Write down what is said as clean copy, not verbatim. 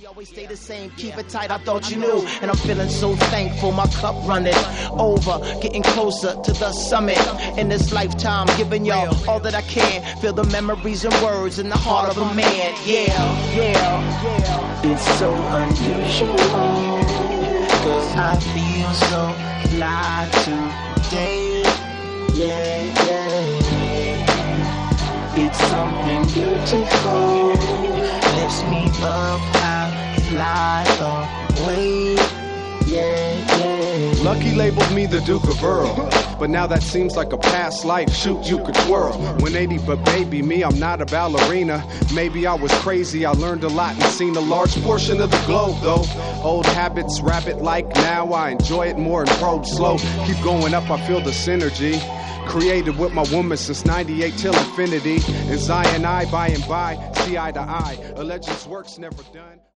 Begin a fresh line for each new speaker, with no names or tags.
She always stay the same, keep it tight, I thought you knew. And I'm feeling so thankful, my cup running over, getting closer to the summit. In this lifetime, giving y'all all that I can. Feel the memories and words in the heart of a man.
It's so unusual, cause I feel so alive today. It's something beautiful, lifts me up, I fly away.
Lucky labeled me the Duke of Earl, but now that seems like a past life. Shoot, you could twirl 180, but baby, me, I'm not a ballerina. Maybe I was crazy, I learned a lot and seen a large portion of the globe, though. Old habits, rabbit-like, now I enjoy it more and probe slow. Keep going up, I feel the synergy. Created with my woman since 98 till infinity. And Zion I, by and by, see eye to eye. A legend's work's never done.